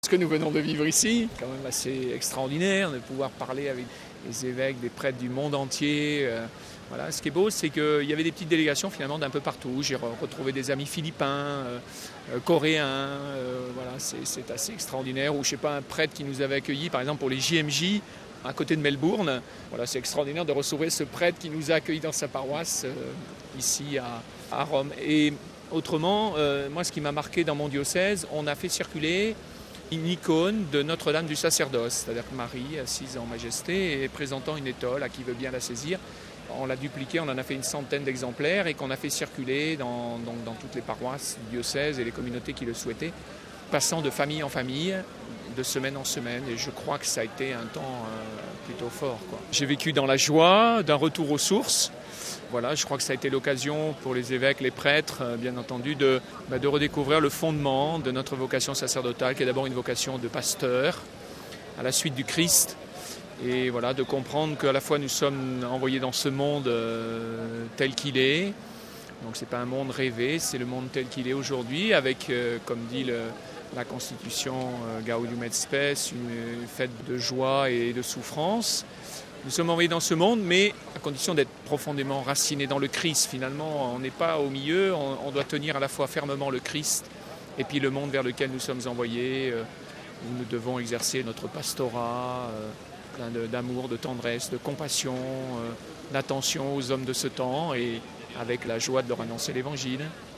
ce que nous venons de vivre ici, quand même assez extraordinaire de pouvoir parler avec les évêques, des prêtres du monde entier. Voilà. Ce qui est beau, c'est qu'il y avait des petites délégations finalement d'un peu partout. J'ai retrouvé des amis philippins, coréens. Voilà, c'est assez extraordinaire. Ou je sais pas, un prêtre qui nous avait accueillis, par exemple pour les JMJ, à côté de Melbourne. Voilà, c'est extraordinaire de recevoir ce prêtre qui nous a accueillis dans sa paroisse ici à Rome. Et autrement, moi, ce qui m'a marqué dans mon diocèse, on a fait circuler une icône de Notre-Dame du sacerdoce, c'est-à-dire que Marie, assise en majesté et présentant une étole à qui veut bien la saisir. On l'a dupliqué, on en a fait une centaine d'exemplaires et qu'on a fait circuler dans toutes les paroisses du diocèse et les communautés qui le souhaitaient, passant de famille en famille, de semaine en semaine. Et je crois que ça a été un temps plutôt fort, quoi. J'ai vécu dans la joie d'un retour aux sources. Voilà, je crois que ça a été l'occasion pour les évêques, les prêtres, bien entendu, de redécouvrir le fondement de notre vocation sacerdotale, qui est d'abord une vocation de pasteur, à la suite du Christ. Et voilà, de comprendre qu'à la fois nous sommes envoyés dans ce monde tel qu'il est. Donc ce n'est pas un monde rêvé, c'est le monde tel qu'il est aujourd'hui, avec, comme dit la Constitution Gaudium et Spes, une fête de joie et de souffrance. Nous sommes envoyés dans ce monde, mais à condition d'être profondément racinés dans le Christ. Finalement, on n'est pas au milieu, on doit tenir à la fois fermement le Christ et puis le monde vers lequel nous sommes envoyés, où nous devons exercer notre pastorat, plein d'amour, de tendresse, de compassion, d'attention aux hommes de ce temps et avec la joie de leur annoncer l'Évangile.